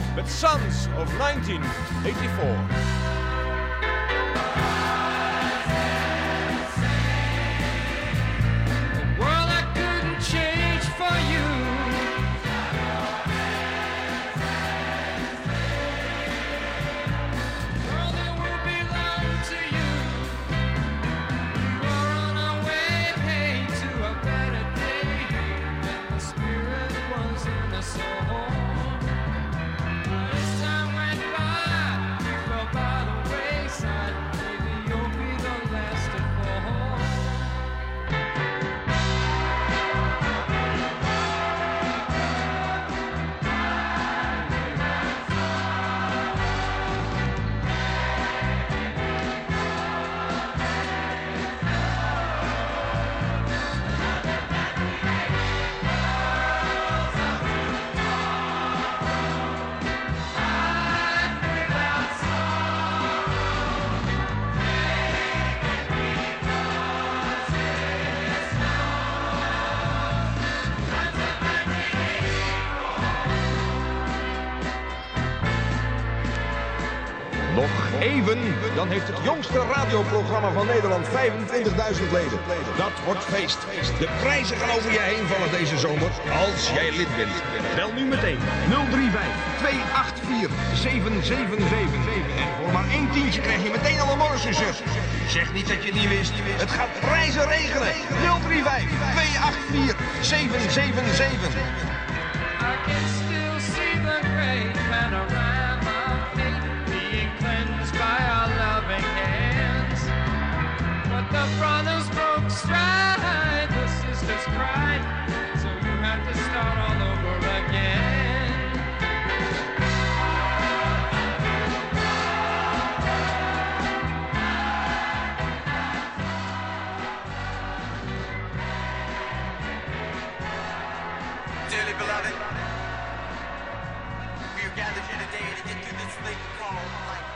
met Sons of 1984. Even, dan heeft het jongste radioprogramma van Nederland 25.000 leden. Dat wordt feest. De prijzen gaan over je heen vallen deze zomer, als jij lid bent. Bel nu meteen 035 284 7777. En voor maar 1 tientje krijg je meteen alle Morrison-shirts. Zeg niet dat je het niet wist. Het gaat prijzen regelen. 035 284 7777. I can still see the great panorama being cleansed by our loving hands. But the brothers broke stride, the sisters cried, so you have to start all over again. Dearly beloved, we are gathered here today to get through this thing called life.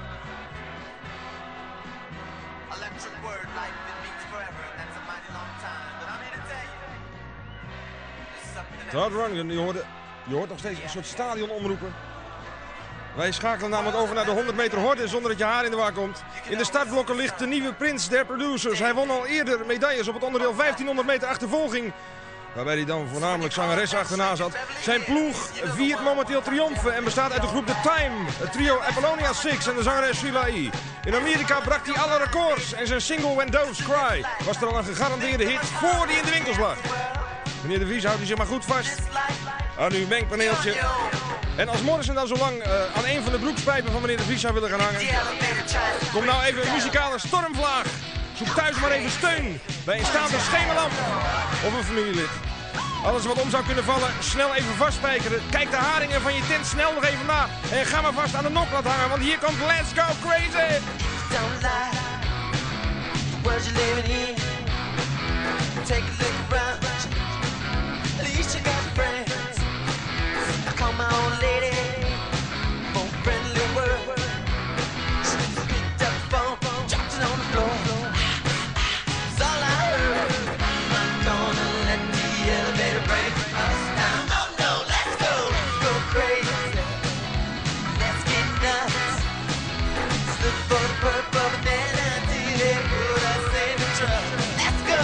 Electric word, life, it means forever, and that's a mighty long time. But I'm here to tell you, there's something Todd Rundgren, je hoort nog steeds een soort stadionomroepen. Wij schakelen namelijk over naar de 100 meter horde zonder dat je haar in de war komt. In de startblokken ligt de nieuwe prins der producers. Hij won al eerder medailles op het onderdeel 1500 meter achtervolging, waarbij hij dan voornamelijk zangeres achterna zat. Zijn ploeg viert momenteel triomfen en bestaat uit de groep The Time, het trio Apollonia 6 en de zangeres Sheila E. In Amerika brak hij alle records en zijn single When Doves Cry was er al een gegarandeerde hit voor die in de winkels lag. Meneer De Vries, houdt u zich maar goed vast aan uw mengpaneeltje. En als Morrison dan zo lang aan een van de broekspijpen van meneer De Vries zou willen gaan hangen, kom nou even een muzikale stormvlaag. Zoek thuis maar even steun bij een staande schemerlamp of een familielid. Alles wat om zou kunnen vallen, snel even vastspijkeren. Kijk de haringen van je tent snel nog even na. En ga maar vast aan de noklat hangen, want hier komt Let's Go Crazy! Don't lie, world you're living in. Take a look around, at least you got friends. I call my old lady, for a friendly word. She picked up the phone, dropped it on the floor. That's all I heard. I'm not gonna let the elevator break us down. Oh no, let's go crazy. Let's get nuts. Let's look for the purple banana until they put us in the truck. Let's go.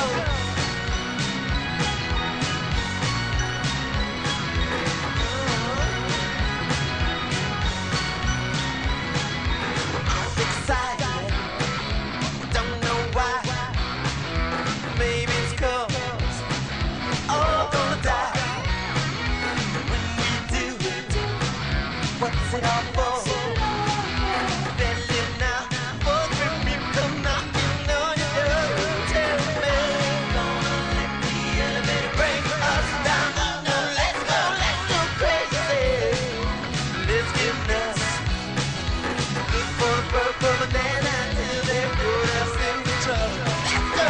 I'm excited, don't know why. Maybe it's 'cause all gonna die. When we do, what's it all for? Better live now, for the people come knocking on your door. Tell me, gonna let the elevator break us down. Oh no, let's go crazy. Let's get nuts. Look for the purple banana until they put us in the truck. Let's go.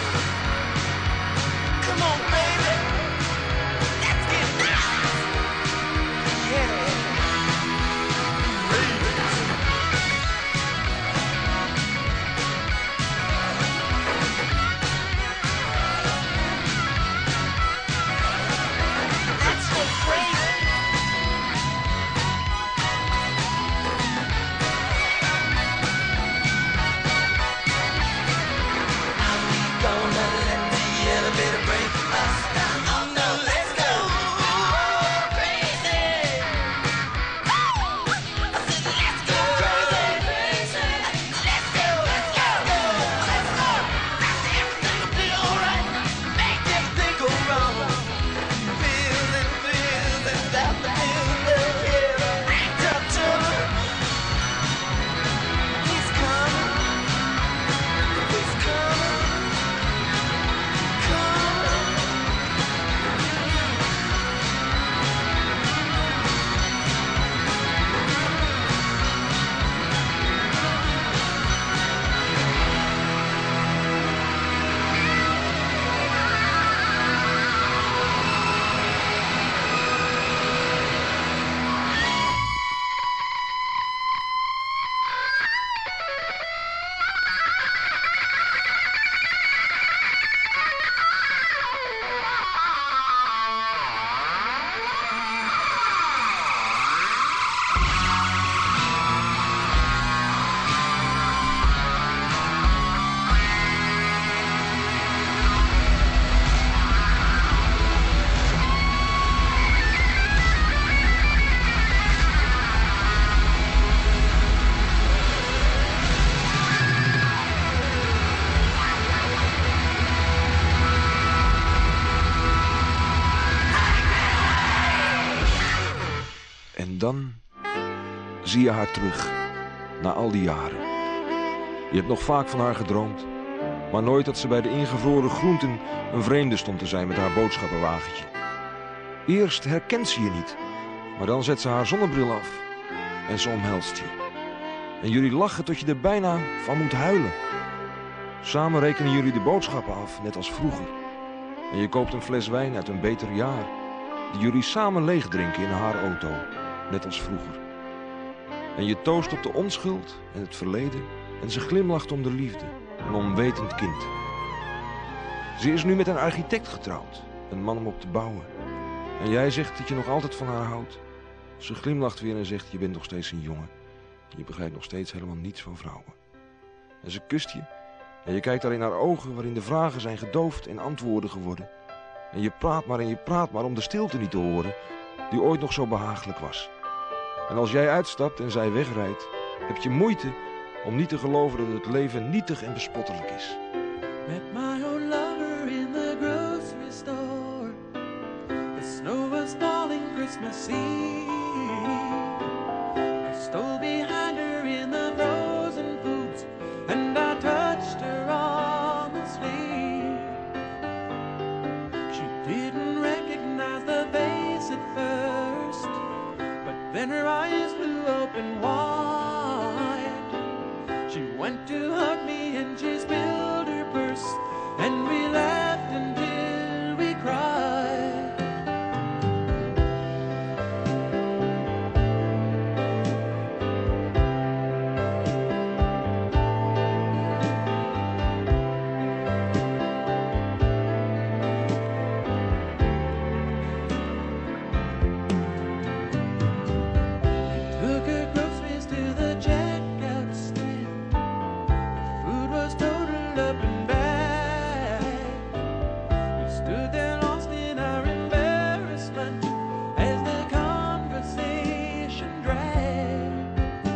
Come on, baby. Let's get nuts. Yeah. dan zie je haar terug, na al die jaren. Je hebt nog vaak van haar gedroomd, maar nooit dat ze bij de ingevroren groenten een vreemde stond te zijn met haar boodschappenwagentje. Eerst herkent ze je niet, maar dan zet ze haar zonnebril af en ze omhelst je. En jullie lachen tot je er bijna van moet huilen. Samen rekenen jullie de boodschappen af, net als vroeger. En je koopt een fles wijn uit een beter jaar, die jullie samen leeg drinken in haar auto, net als vroeger. En je toost op de onschuld en het verleden en ze glimlacht om de liefde, een onwetend kind. Ze is nu met een architect getrouwd, een man om op te bouwen. En jij zegt dat je nog altijd van haar houdt. Ze glimlacht weer en zegt, je bent nog steeds een jongen. Je begrijpt nog steeds helemaal niets van vrouwen. En ze kust je en je kijkt daar in haar ogen waarin de vragen zijn gedoofd en antwoorden geworden. En je praat maar en je praat maar om de stilte niet te horen die ooit nog zo behagelijk was. En als jij uitstapt en zij wegrijdt, heb je moeite om niet te geloven dat het leven nietig en bespottelijk is. Met my old lover in the grocery store. The snow was falling Christmas Eve. I stole behind her in the frozen foods and I touched her on the sleeve. She didn't recognize the face at first, but then her eyes flew open wide. She went to hug me and she spilled her purse, and we laughed until we cried. Took her groceries to the checkout stand. The food was totaled up and back. We stood there lost in our embarrassment as the conversation dragged.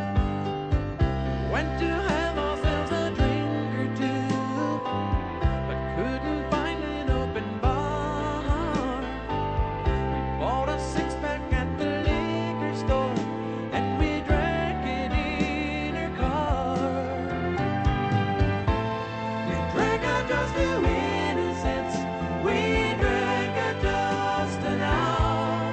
Went to have ourselves a drink or two, but couldn't find an open bar. We bought a six-pack at the liquor store and we drank it in her car. We drank our toast to innocence. We drank our toast to now.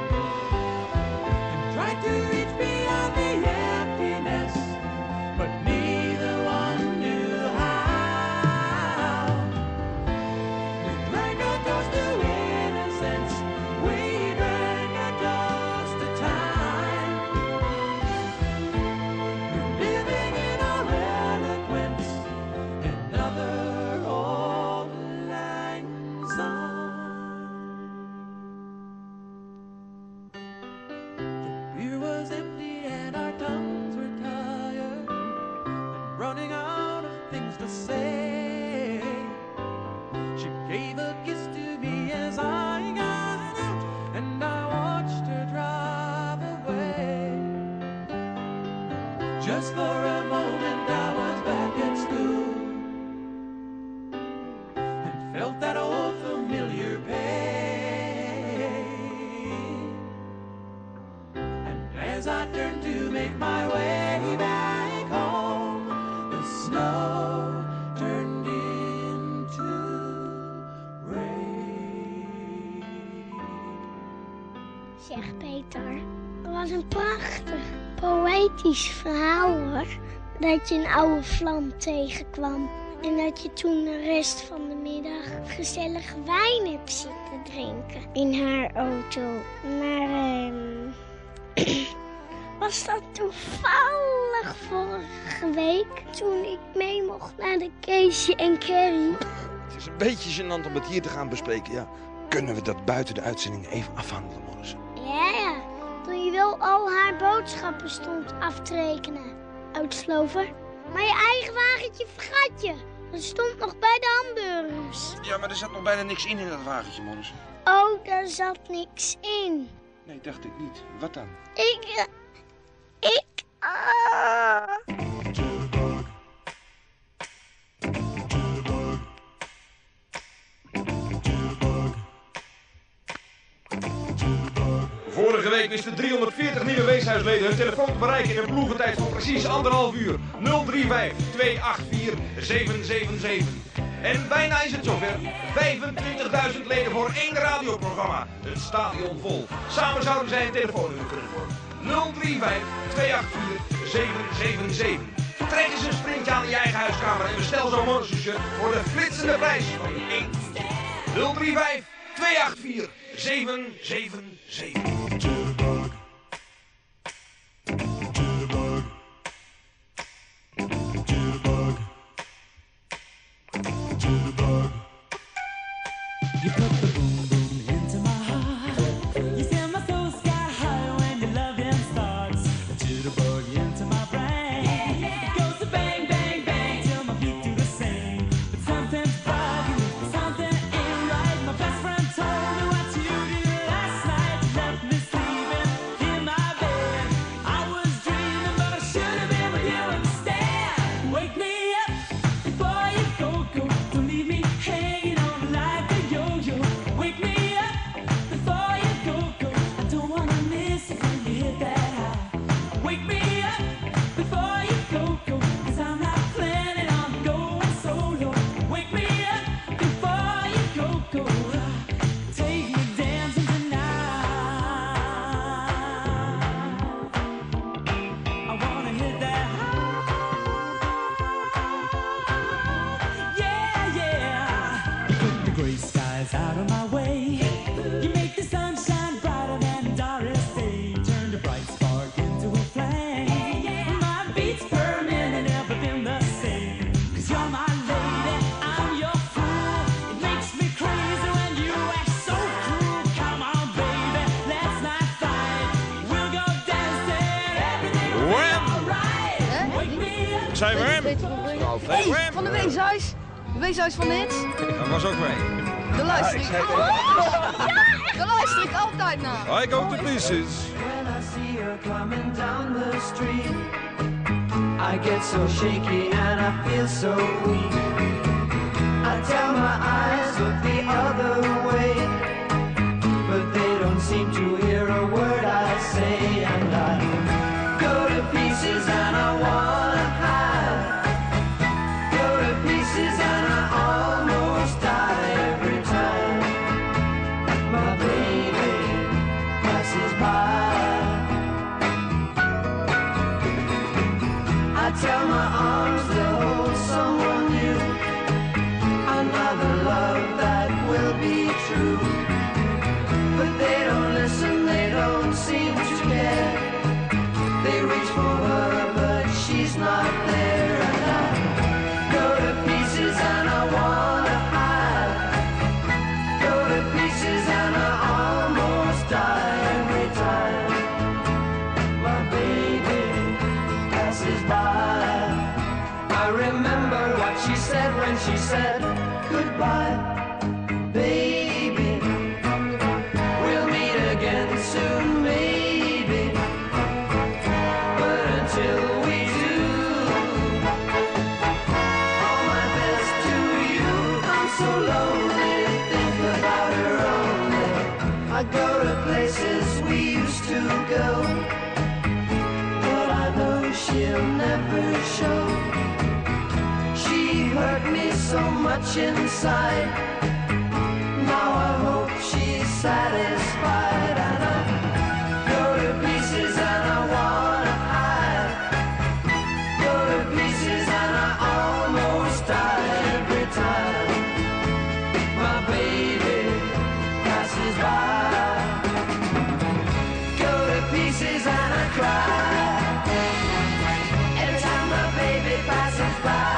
And tried to reach beyond the emptiness, but neither one knew how. We drank our toast to innocence. We drank our toast to time. We're living in our eloquence, another old lang syne. The beer was empty and our tongues were tired and running out of things to say. She gave a kiss to me as I got out, and I watched her drive away. Just for a moment I was back at school and felt that old familiar pain. And as I turned to make my way back home, the snow turned into rain. Zeg Peter, het was een prachtig poëtisch verhaal hoor. Dat je een oude vlam tegenkwam en dat je toen de rest van de middag gezellig wijn hebt zitten drinken in haar auto. Maar was dat toevallig vorige week toen ik mee mocht naar de Keesje en Kerry? Het is een beetje gênant om het hier te gaan bespreken, ja. Kunnen we dat buiten de uitzending even afhandelen, Morrison? Ja, toen je wel al haar boodschappen stond af te rekenen. Uitslover. Maar je eigen wagentje vergat je. Dat stond nog bij de hamburgers. Ja, maar er zat nog bijna niks in dat wagentje, Morrison. Oh, daar zat niks in. Nee, dacht ik niet. Wat dan? Vorige week 2005 is de 340 nieuwe weeshuisleden hun telefoon te bereiken in een ploegentijd van precies 1,5 uur. 035 284 777. En bijna is het zover. 25.000 leden voor 1 radioprogramma. Het stadion vol. Samen zouden zij een telefoonnummer kunnen vormen. 035 284 777. Trek eens een sprintje aan in je eigen huiskamer en bestel zo'n morgen shirt voor de flitsende prijs van 1. 035 284 777. You put the boom boom into my heart. You send my soul sky high when your loving starts. A jitterbug into my brain. It goes to bang bang bang till my feet do the same. But something's bugging me, something ain't right. My best friend told me what you did last night. You left me sleeping in my bed. I was dreaming, but I should have been with you instead. Wake me up before you go. Don't leave me hanging on like a yo-yo. Wake me up before you go. I don't wanna miss it when you hit that high. Wake me up before you go. 'Cause I'm not planning on going solo. Wake me up before you go. Take me dancing tonight. I wanna hit that high. Yeah, yeah. You put the gray skies out of my way. You make the sunshine brighter than Doris Day. Turn the bright spark into a flame. My beats per minute never been the same. 'Cause you're my lady, I'm your fool. It makes me crazy when you act so cruel. Come on, baby, let's not fight. We'll go dancing, everything will be Wham! alright. Wake me up. Zijn we hem? Hey, van de Weeshuis. De Weeshuis van de hits. Dat was ook mee. Daar luister ik. Daar luister ik altijd naar. I go to pieces. When I see her coming down the street, I get so shaky and I feel so weak. I tell my eyes look the other way, but they don't seem to hear a word I say. And I go to pieces and I wanna hide. Go to pieces and I almost die every time my baby passes by. I tell my arms they'll hold someone new, another love that will be true. But they don't listen, they don't seem to care. They reach for her, but she's not there. And I go to pieces and I wanna hide. Go to pieces and I almost die every time my baby passes by. I remember what she said when she said goodbye, baby. We'll meet again soon, maybe. But until we do, all my best to you. I'm so lonely, think about her only. I go to places we used to go, but I know she'll never show. She hurt me so much inside. Now I hope she's satisfied. And I go to pieces and I wanna hide. Go to pieces and I almost die every time my baby passes by. Go to pieces and I cry every time my baby passes by.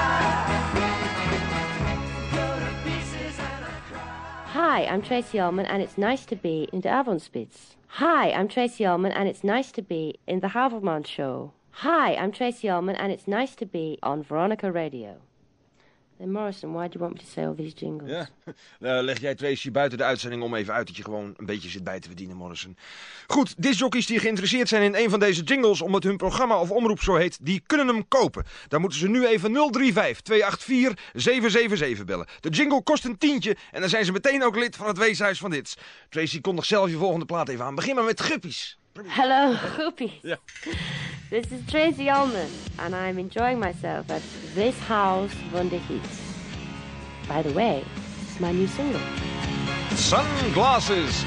Go to pieces and I cry. Hi, I'm Tracy Ullman, and it's nice to be in the Avondspits. Hi, I'm Tracy Ullman, and it's nice to be in the Haverman Show. Hi, I'm Tracy Ullman, and it's nice to be on Veronica Radio. Then Morrison, why do you want me to say all these jingles? Ja, leg jij Tracy buiten de uitzending om even uit dat je gewoon een beetje zit bij te verdienen, Morrison. Goed, discjockeys die geïnteresseerd zijn in een van deze jingles, omdat hun programma of omroep zo heet, die kunnen hem kopen. Dan moeten ze nu even 035 284 777 bellen. De jingle kost een tientje en dan zijn ze meteen ook lid van het Weeshuis van Hits. Tracy, kondig zelf je volgende plaat even aan. Begin maar met Guppies. Hello, groupies. Ja. This is Tracy Ullman, and I'm enjoying myself at This House von the Hits. By the way, it's my new single. Sunglasses.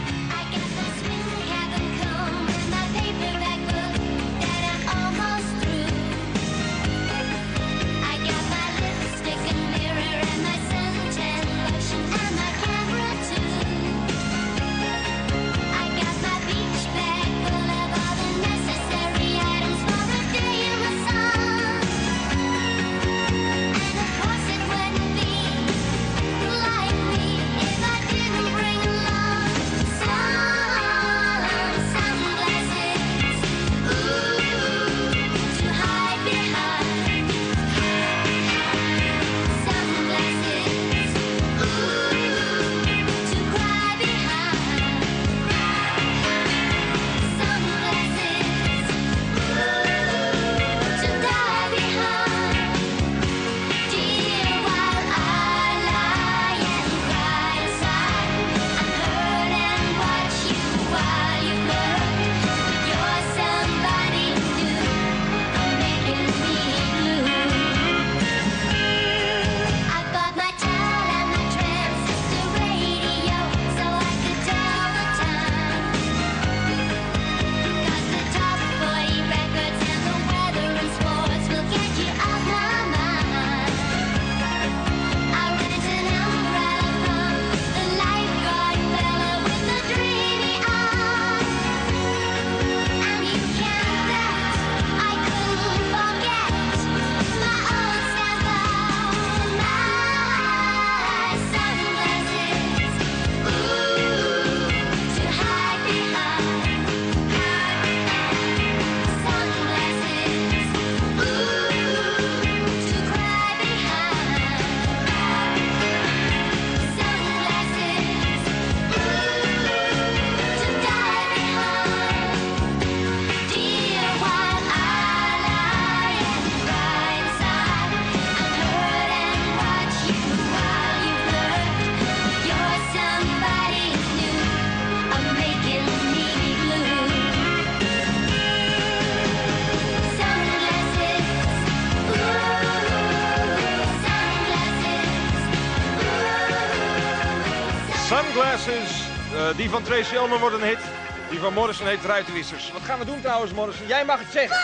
Sunglasses, die van Tracy Ullman wordt een hit. Die van Morrison heet Ruitenwissers. Wat gaan we doen trouwens, Morrison? Jij mag het zeggen.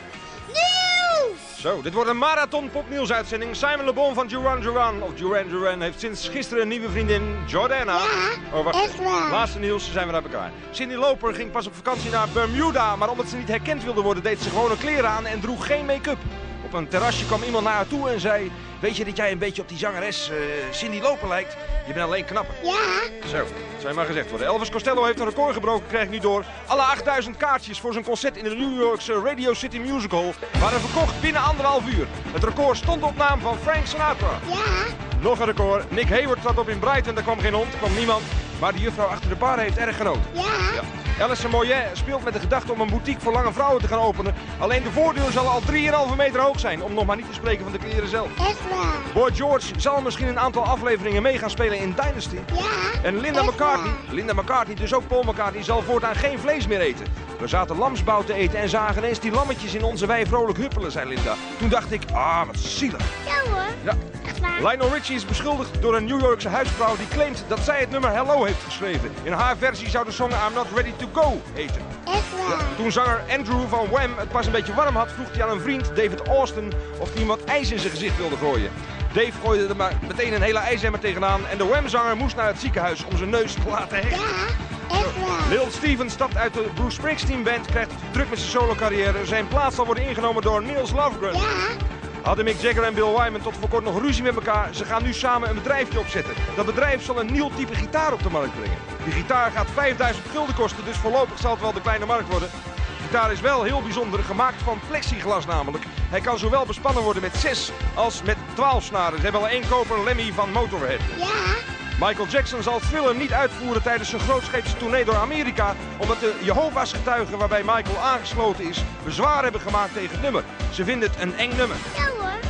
Nieuws! Zo, dit wordt een marathon popnieuwsuitzending. Simon Le Bon van Duran Duran, of Duran Duran, heeft sinds gisteren een nieuwe vriendin, Jordana. Ja, oh, wacht echt waar. Laatste nieuws, zijn we naar elkaar. Cindy Loper ging pas op vakantie naar Bermuda, maar omdat ze niet herkend wilde worden, deed ze gewone kleren aan en droeg geen make-up. Op een terrasje kwam iemand naar haar toe en zei: weet je dat jij een beetje op die zangeres Cindy Loper lijkt? Je bent alleen knapper. Ja. Zo, zou je maar gezegd worden. Elvis Costello heeft een record gebroken, krijg ik nu door. Alle 8000 kaartjes voor zijn concert in de New Yorkse Radio City Music Hall waren verkocht binnen 1,5 uur. Het record stond op naam van Frank Sinatra. Ja. Nog een record. Nick Hayward trad op in Brighton, daar kwam geen hond, er kwam niemand. Maar de juffrouw achter de bar heeft erg genoten. Ja. Alison Moyet speelt met de gedachte om een boutique voor lange vrouwen te gaan openen. Alleen de voordeur zal al 3,5 meter hoog zijn, om nog maar niet te spreken van de kleren zelf. Echt waar. Boy George zal misschien een aantal afleveringen mee gaan spelen in Dynasty. Ja. En Linda McCartney, dus ook Paul McCartney, zal voortaan geen vlees meer eten. We zaten lamsbout te eten en zagen ineens die lammetjes in onze wei vrolijk huppelen, zei Linda. Toen dacht ik, wat zielig. Ja hoor. Ja. Echt waar. Lionel Richie is beschuldigd door een New Yorkse huisvrouw die claimt dat zij het nummer Hello heeft geschreven. In haar versie zou de song I'm Not Ready To Go heten. Echt waar. Toen zanger Andrew van Wham het pas een beetje warm had, vroeg hij aan een vriend, David Austin, of hij hem wat ijs in zijn gezicht wilde gooien. Dave gooide er maar meteen een hele ijsemmer tegenaan en de Wham-zanger moest naar het ziekenhuis om zijn neus te laten hechten. Ja, echt waar. Lil Stevens stapt uit de Bruce Springsteen band, krijgt het druk met zijn solo-carrière. Zijn plaats zal worden ingenomen door Nils Lofgren. Ja. Hadden Mick Jagger en Bill Wyman tot voor kort nog ruzie met elkaar. Ze gaan nu samen een bedrijfje opzetten. Dat bedrijf zal een nieuw type gitaar op de markt brengen. Die gitaar gaat 5000 gulden kosten, dus voorlopig zal het wel de kleine markt worden. De gitaar is wel heel bijzonder, gemaakt van plexiglas namelijk. Hij kan zowel bespannen worden met 6 als met 12 snaren. Ze hebben al 1 koper Lemmy van Motorhead. Ja. Michael Jackson zal Thriller niet uitvoeren tijdens zijn grootscheepse tournee door Amerika, omdat de Jehovah's getuigen waarbij Michael aangesloten is bezwaar hebben gemaakt tegen het nummer. Ze vinden het een eng nummer. Ja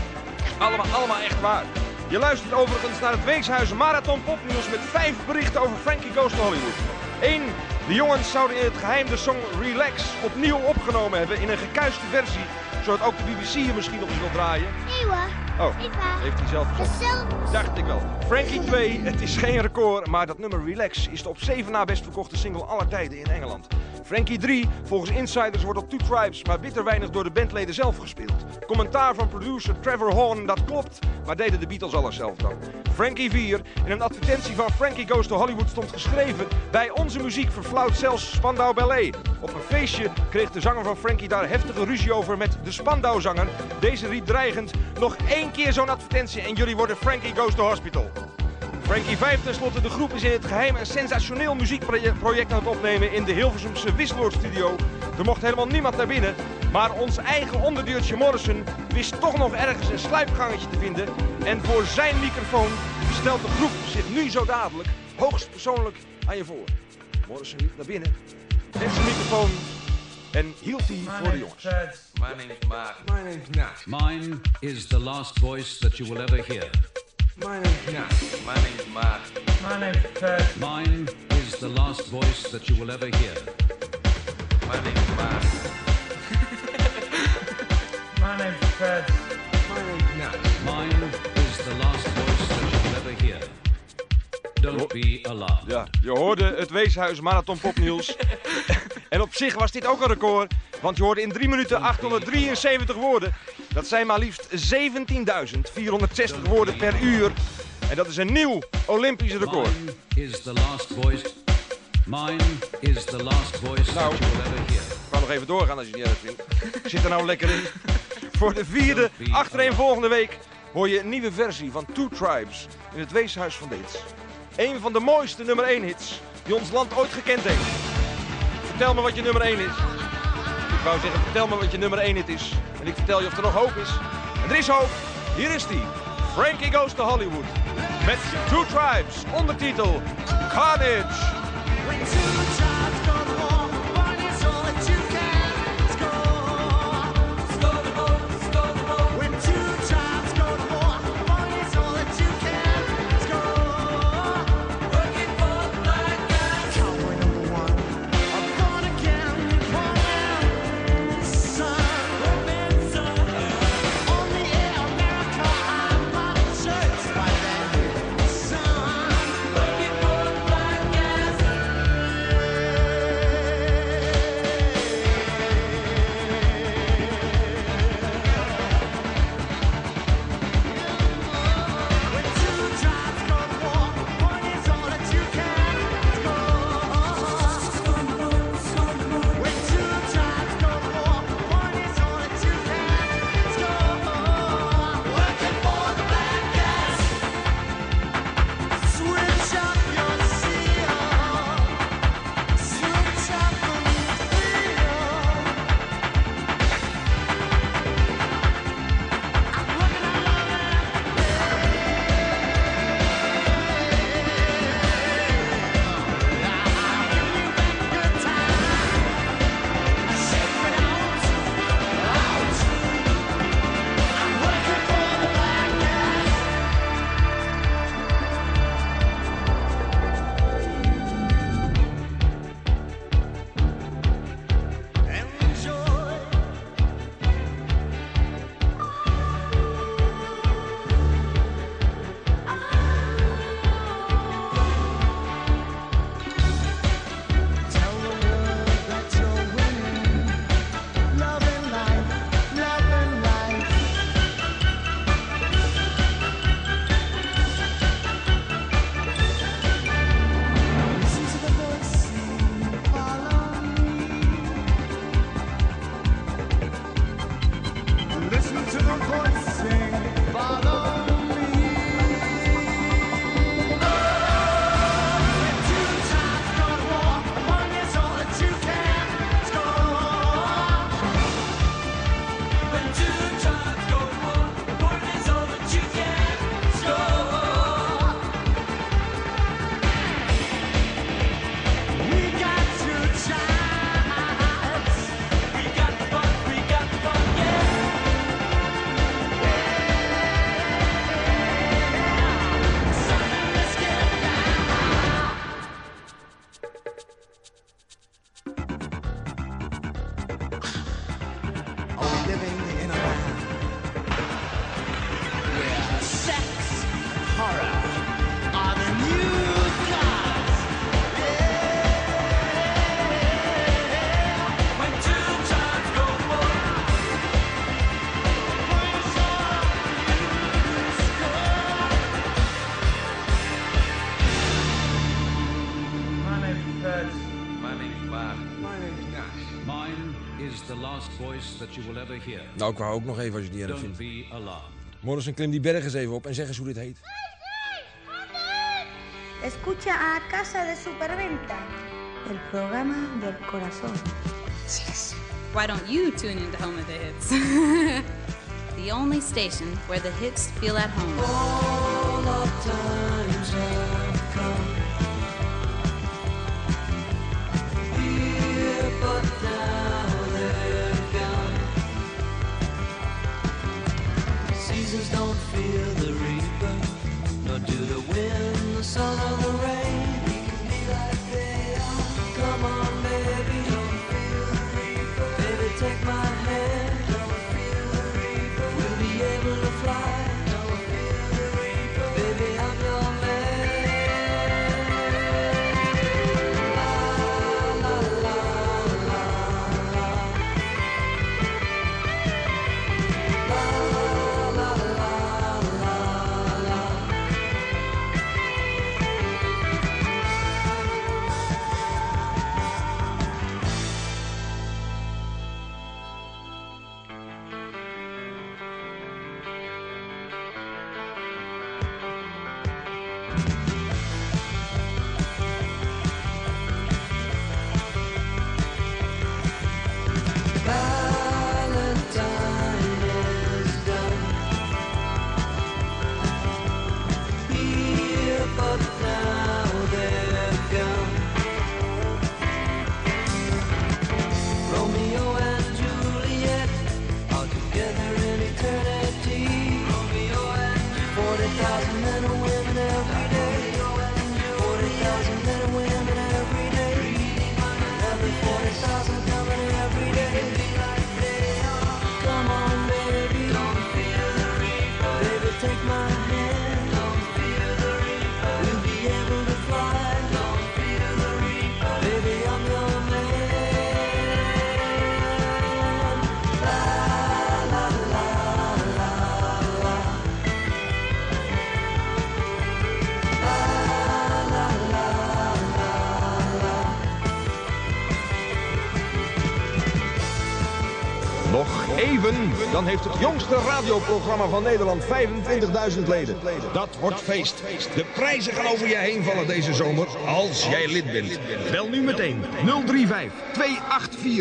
hoor. Allemaal echt waar. Je luistert overigens naar het Weeshuis Marathon Popnieuws met 5 berichten over Frankie Goes to Hollywood. 1. De jongens zouden in het geheim de song Relax opnieuw opgenomen hebben in een gekuiste versie, zodat ook de BBC je misschien nog eens wil draaien. Nee hoor. Oh, heeft hij zelf gezongen. Dacht ik wel. Frankie 2, het is geen record, maar dat nummer Relax is de op 7 na best verkochte single aller tijden in Engeland. Frankie 3, volgens insiders, wordt op Two Tribes maar bitter weinig door de bandleden zelf gespeeld. Commentaar van producer Trevor Horn, dat klopt, maar deden de Beatles alles zelf dan. Frankie 4, in een advertentie van Frankie Goes to Hollywood stond geschreven: bij onze muziek verflauwt zelfs Spandau Ballet. Op een feestje kreeg de zanger van Frankie daar heftige ruzie over met de Spandau-zanger. Deze riep dreigend: nog 1 keer zo'n advertentie en jullie worden Frankie Goes to Hospital. Frankie 5 tenslotte, de groep is in het geheim een sensationeel muziekproject aan het opnemen in de Hilversumse Wisseloord studio. Er mocht helemaal niemand naar binnen, maar ons eigen onderdeurtje Morrison wist toch nog ergens een sluipgangetje te vinden. En voor zijn microfoon stelt de groep zich nu zo dadelijk hoogstpersoonlijk aan je voor. Morrison liep naar binnen, net zijn microfoon en hield die voor de jongens. My name is Mark. My name's Nat. Mine is the last voice that you will ever hear. My name's Nat. My name is Mark. My name's Kurt. Mine is the last voice that you will ever hear. My name is Mark. My name's Kurt. My name's Nat. Mine is the last voice that you will ever hear. Don't be alarmed. Ja, je hoorde het Weeshuis Marathon Popnieuws. En op zich was dit ook een record, want je hoorde in 3 minuten 873 woorden. Dat zijn maar liefst 17.460 woorden per uur. En dat is een nieuw Olympisch record. Mine is the last voice. Mine is the last voice Nou, that you will ever hear. Ik kan nog even doorgaan als je het niet erg vindt. Ik zit er nou lekker in. Voor de 4e achtereenvolgende week hoor je een nieuwe versie van Two Tribes in het Weeshuis van Deens. Een van de mooiste nummer 1 hits die ons land ooit gekend heeft. Vertel me wat je nummer 1 is. Ik wou zeggen, vertel me wat je nummer 1 hit is. En ik vertel je of er nog hoop is. En er is hoop. Hier is die. Frankie Goes to Hollywood. Met Two Tribes. Ondertitel Carnage. When two tribes go to war, one is all that you can score. Score the ball, score the ball. When two tribes go to war, one is all that you can score. Working for the black guys. Cowboy number 1. I'm gonna get one son. On the air, America, I'm my shirts right there. Son. Working for the black guys. Mine is the last voice that you will ever hear. Nou, ik wou ook nog even als je die erg Don't vindt. be alarmed. Morrison, klim die berg eens even op en zeg eens hoe dit heet. Escucha a Casa de Superventa, el programa del corazón. Yes. Why don't you tune into Home of the Hits? The only station where the hits feel at home. All our times have come. Here, but now they're gone. Seasons don't fear the reaper, nor do the wind, the sun, or the rain. We can be like they are. Come on, baby, don't feel the reaper. Baby, take my hand. Don't feel the reaper. We'll be able to fly. Don't feel the reaper. Baby, I'm your Even, dan heeft het jongste radioprogramma van Nederland 25.000 leden. Dat wordt feest. De prijzen gaan over je heen vallen deze zomer, als jij lid bent. Bel nu meteen 035 284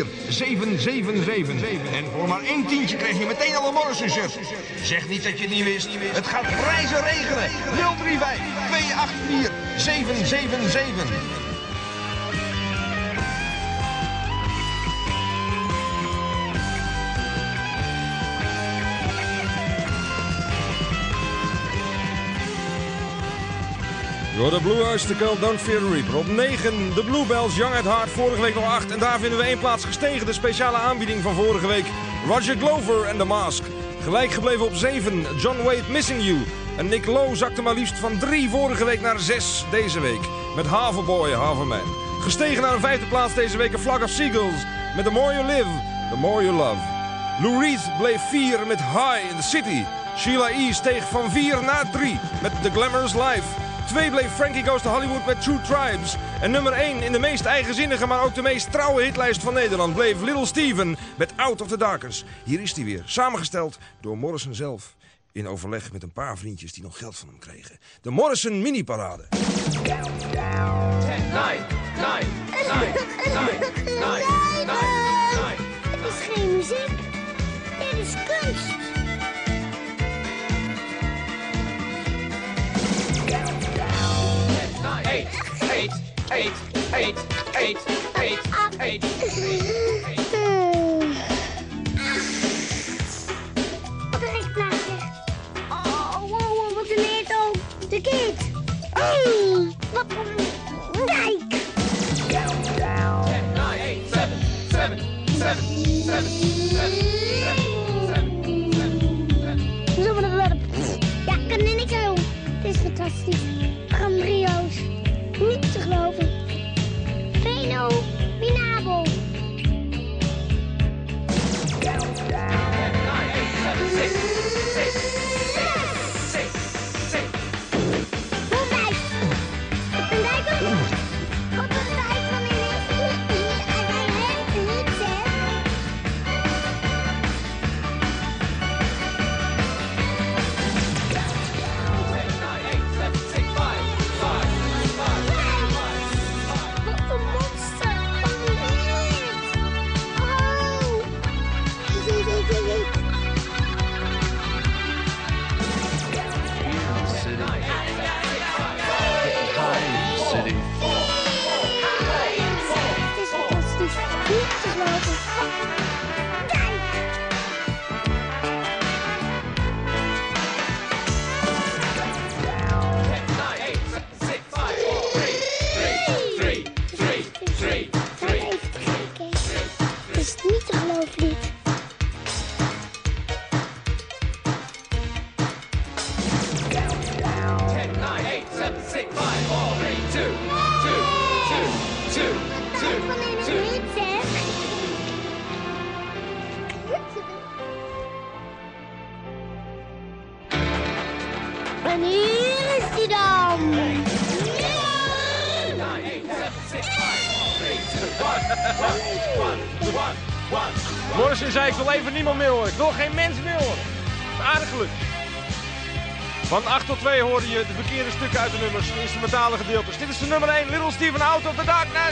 777. En voor maar 1 tientje krijg je meteen al een Morrison shirt. Zeg niet dat je het niet wist. Het gaat prijzen regenen. 035 284 777. Door de Blue Icicle, Don't Fear the Reaper. Op 9, de Bluebells, Young at Heart, vorige week nog 8. En daar vinden we 1 plaats gestegen, de speciale aanbieding van vorige week. Roger Glover en The Mask. Gelijk gebleven op 7, John Wade, Missing You. En Nick Lowe zakte maar liefst van 3 vorige week naar 6 deze week. Met Haverboy, Haverman. Gestegen naar een 5e plaats deze week, A Flock of Seagulls. Met The More You Live, The More You Love. Lou Reed bleef 4 met High in the City. Sheila E. steeg van 4 naar 3 met The Glamorous Life. 2 bleef Frankie Goes to Hollywood met True Tribes. En nummer 1 in de meest eigenzinnige, maar ook de meest trouwe hitlijst van Nederland bleef Little Steven met Out of the Darkness. Hier is hij weer, samengesteld door Morrison zelf. In overleg met een paar vriendjes die nog geld van hem kregen. De Morrison Mini-parade. 10, 9, 9, 9, 9, 9. Het is geen muziek, dit is kunst. 8, 8, 8, 8, 8, 8. Wat een rekplaatje. Oh, wow, wat een heet ook. De kid. Wat een dijk. 10, 9, 7, 7, 7, 7, 7. Zullen we er wel op? Ja, ik kan er niks aan doen. Het is fantastisch. Gambrio's. Niet te geloven. Fenomenabel. Een dijk ook. Wat een dijk van in. Hij heeft een hit, hè? En hier is hij dan. Morrison zei, ik wil even niemand meer horen. Ik wil geen mens meer horen. Aardig geluk. Van 8 tot 2 hoorde je de verkeerde stukken uit de nummers, de instrumentale gedeeltes. Dit is de nummer 1, Little Steven, Out of the Darkness.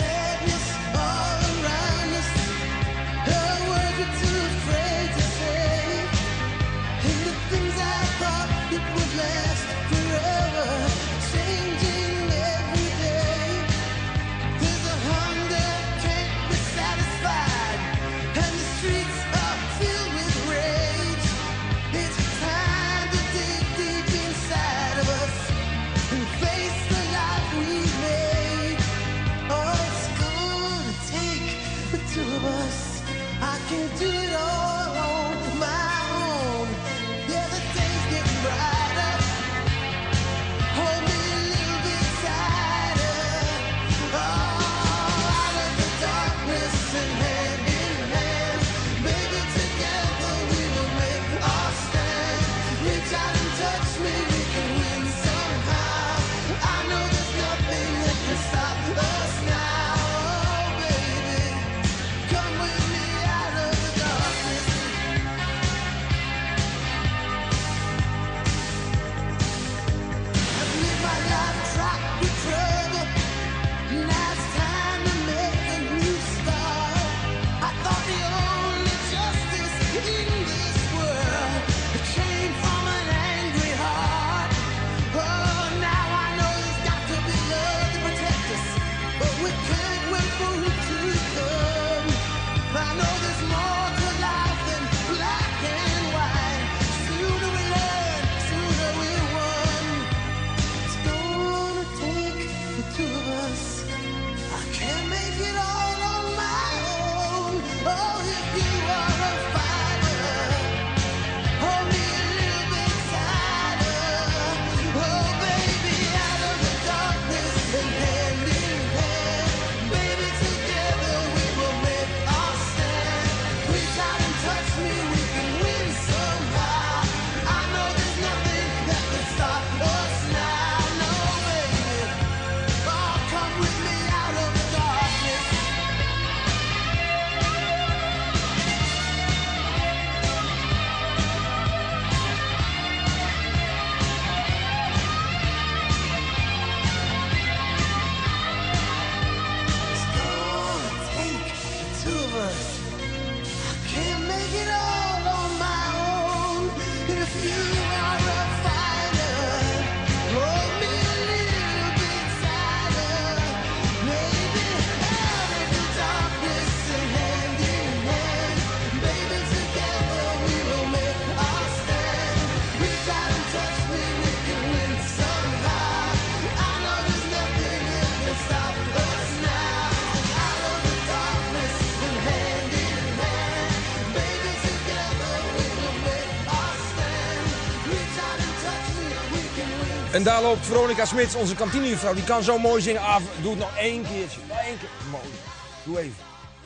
En daar loopt Veronica Smits, onze kantinejuffrouw. Die kan zo mooi zingen. Ah, doe het nog één keertje. Nog één keer. Mooi. Doe even.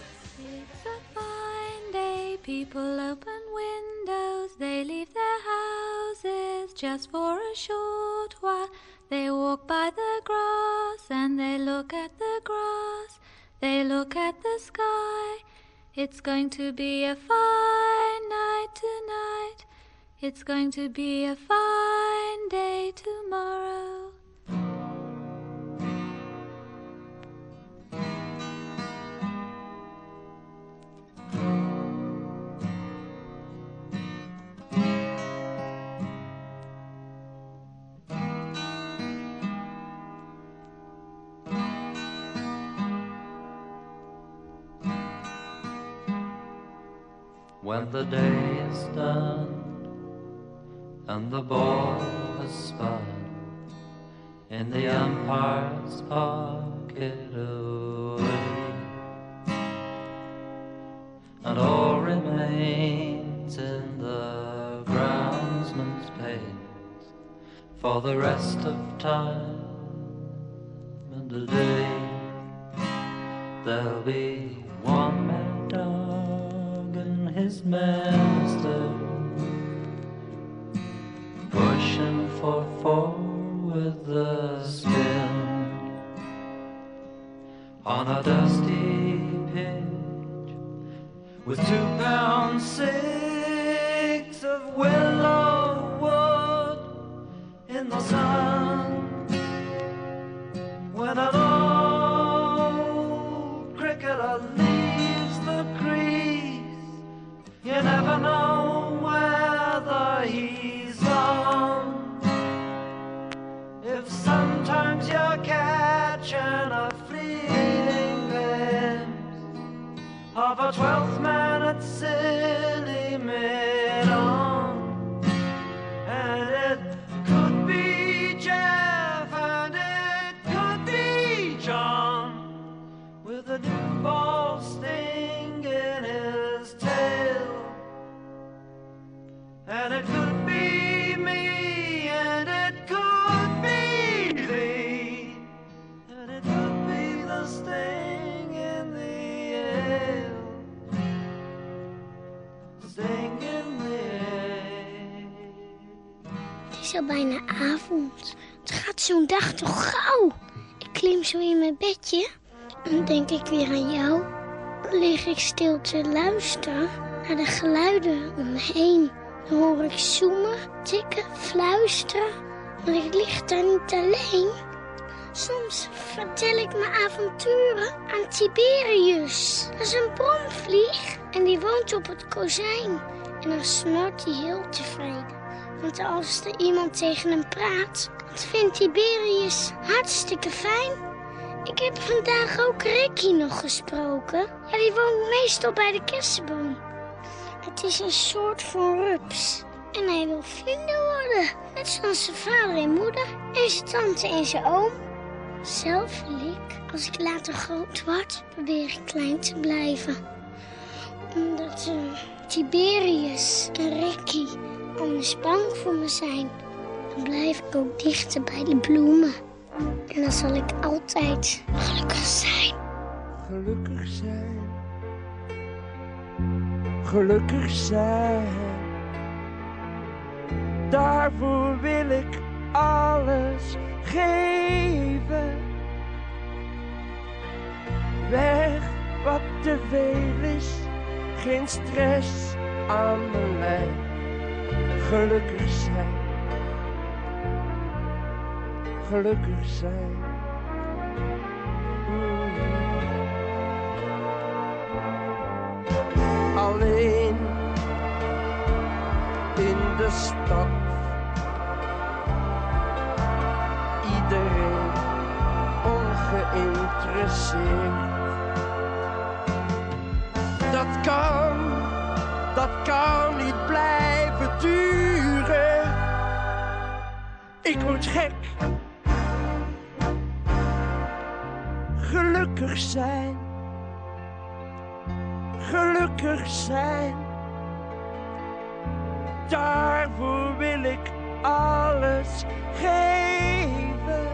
It's a fine day. People open windows. They leave their houses just for a short while. They walk by the grass and they look at the grass. They look at the sky. It's going to be a fine night tonight. It's going to be a fine day tomorrow. When the day is done and the ball has spun in the umpire's pocket away, and all remains in the groundsman's pace for the rest of time and the day. There'll be one mad dog and his master pushing 4 with the spin on a dusty pitch with 2 pounds 6 of willow wood in the sun. When an old cricketer leaves the crease, you never know whether he's on. If sometimes you're catching a fleeting glimpse of a 12th man at silly mid-on, and it could be Jeff and it could be John with a new ball sting in his tail, and it could be me and it could be thee, and it could be the sting in the ale, sting in the ale. Het is al bijna avond. Het gaat zo'n dag toch gauw. Ik klim zo in mijn bedje. Dan denk ik weer aan jou. Dan lig ik stil te luisteren naar de geluiden om me heen. Dan hoor ik zoemen, tikken, fluisteren. Maar ik lig daar niet alleen. Soms vertel ik mijn avonturen aan Tiberius. Dat is een bromvlieg en die woont op het kozijn. En dan snort hij heel tevreden. Want als er iemand tegen hem praat, dat vindt Tiberius hartstikke fijn. Ik heb vandaag ook Ricky nog gesproken. Ja, die woont meestal bij de kersenboom. Het is een soort van rups. En hij wil vrienden worden. Net zoals zijn vader en moeder en zijn tante en zijn oom. Zelf wil ik, als ik later groot word, probeer ik klein te blijven. Omdat Tiberius en Ricky anders bang voor me zijn. Dan blijf ik ook dichter bij de bloemen. En dan zal ik altijd gelukkig zijn. Gelukkig zijn. Gelukkig zijn. Daarvoor wil ik alles geven. Weg wat te veel is. Geen stress aan mijn lijf. Gelukkig zijn. Gelukkig zijn. Alleen in de stad. Iedereen ongeïnteresseerd. Dat kan niet blijven duren. Ik word gek. Gelukkig zijn. Gelukkig zijn. Daarvoor wil ik alles geven.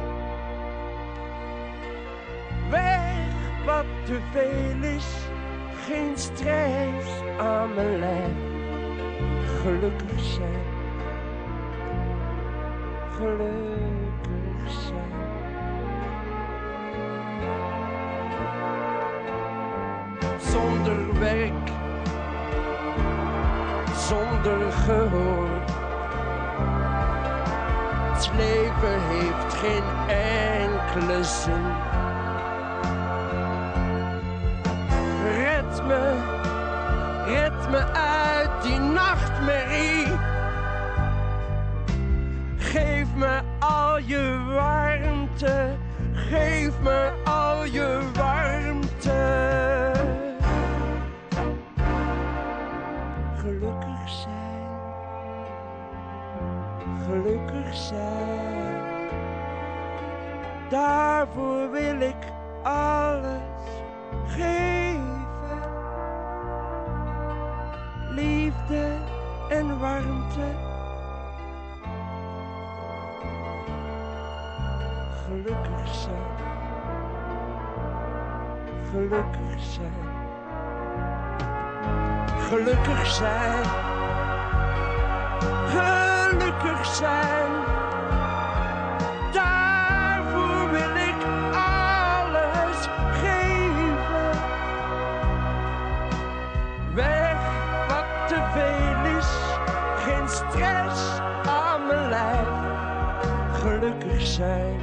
Weg wat te veel is. Geen stress aan mijn lijf. Gelukkig zijn. Gelukkig zijn. Zonder werk, zonder gehoor. Het leven heeft geen enkele zin. Red me uit die nachtmerrie. Geef me al je warmte, geef me al je warmte. Gelukkig zijn, gelukkig zijn. Daarvoor wil ik alles geven. Liefde en warmte. Gelukkig zijn. Gelukkig zijn. Gelukkig zijn. Gelukkig zijn. gelukkig zijn.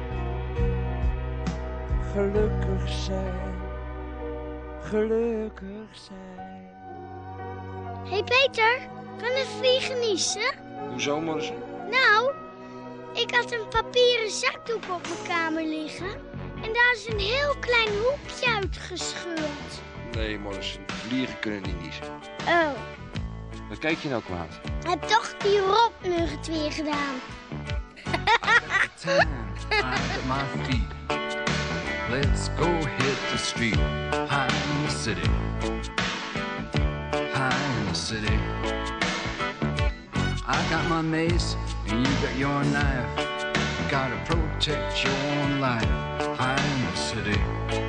Gelukkig zijn. Gelukkig zijn. Hé Peter, kan een vliegen niezen? Hoezo, Morrison? Nou, ik had een papieren zakdoek op mijn kamer liggen. En daar is een heel klein hoekje uitgescheurd. Nee, Morrison. Vliegen kunnen niet niezen. Oh, Wat kijk je nou kwaad? heb toch die rotmug het weer gedaan. At my feet. Let's go hit the street. High in the city. High in the city. I got my mace and you got your knife. You gotta protect your own life. High in the city.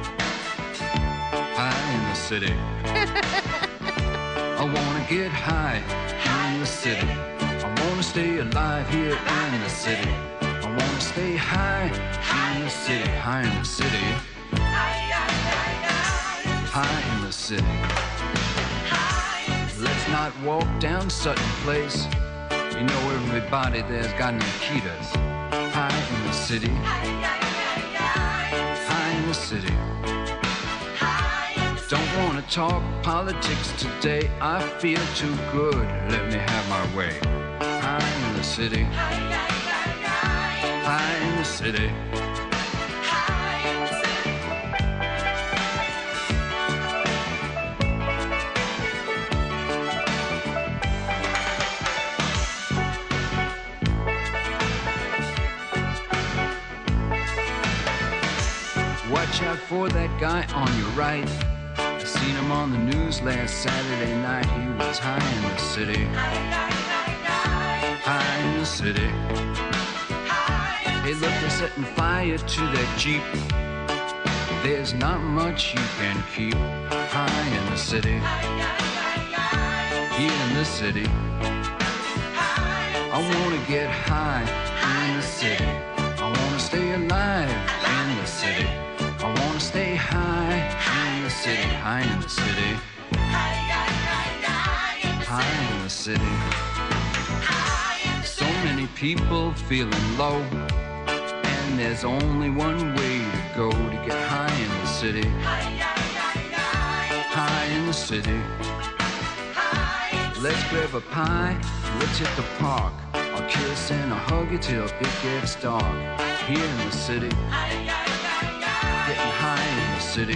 High in the city. I wanna get high in the city. I wanna stay alive here in the city. I wanna stay high in the city, high in the city, high in the city. Let's not walk down Sutton Place. You know everybody there's got Nikitas. High in the city, high in the city. Don't wanna talk politics today. I feel too good. Let me have my way. High in the city. High in the city. Watch out for that guy on your right. I seen him on the news last Saturday night. He was high in the city. High in the city. Hey, look, they're setting fire to that Jeep. There's not much you can keep. High in the city. Here in the city. I wanna get high in the city. I wanna stay alive in the city. I wanna stay high in the city. High in the city. High in the city. So many people feeling low. And there's only one way to go to get high in the city. High in the city. Let's grab a pie, let's hit the park. I'll kiss and I'll hug you till it gets dark. Here in the city. Getting high in the city.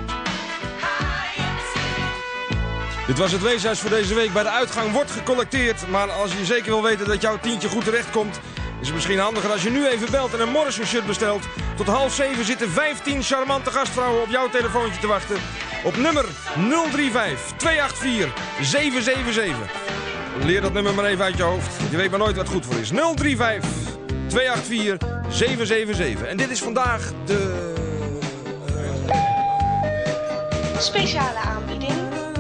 Dit was het weeshuis voor deze week. Bij de uitgang wordt gecollecteerd. Maar als je zeker wil weten dat jouw tientje goed terecht komt, is het misschien handiger als je nu even belt en een Morrison shirt bestelt. Tot 6:30 zitten 15 charmante gastvrouwen op jouw telefoontje te wachten. Op nummer 035 284 777. Leer dat nummer maar even uit je hoofd. Je weet maar nooit wat goed voor is. 035 284 777. En dit is vandaag de Speciale aanbieding.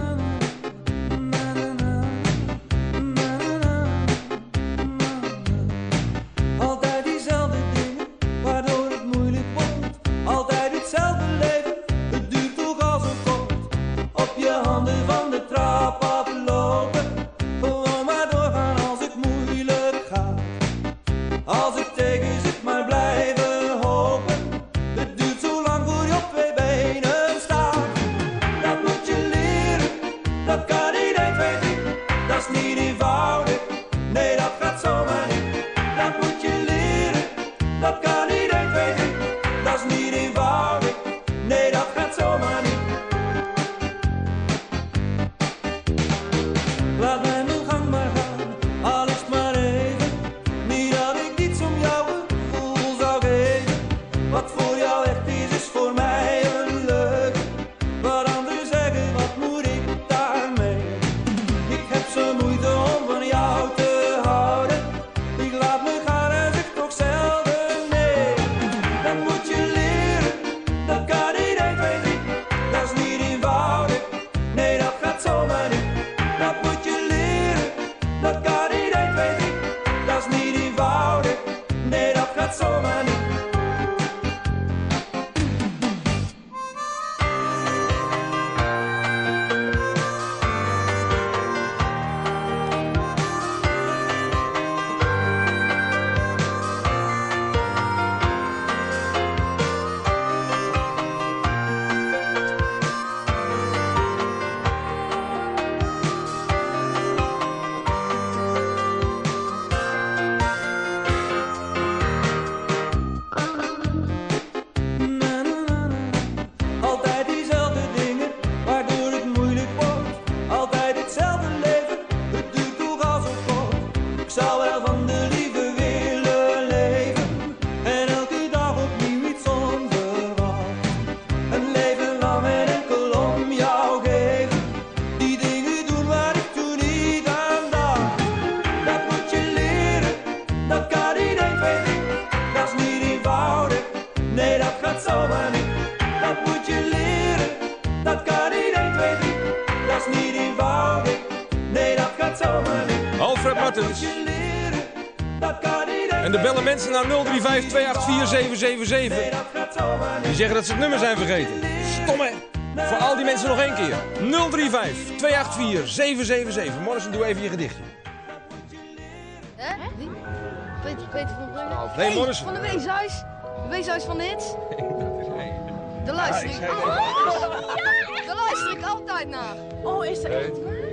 Altijd diezelfde dingen, waardoor het moeilijk wordt. Altijd hetzelfde leven, het duurt toch als een god. Op je handen van de trap aflopen. Gewoon maar doorgaan als het moeilijk gaat. Als ik tegen zit maar blijven hopen. Het duurt zo lang voor je op twee benen staat. Dat moet je Alfred Martens. En de bellen mensen naar 035-284-777. Die zeggen dat ze het nummer zijn vergeten. Stom hè? Voor al die mensen nog één keer. 035-284-777. Morrison, doe even je gedichtje. Hè? Wie? Peter van Brugge? Nee, Morrison. Van de Weeshuis. De Weeshuis van de hits. Daar luister ik. Daar luister ik altijd naar. Oh, is dat echt waar?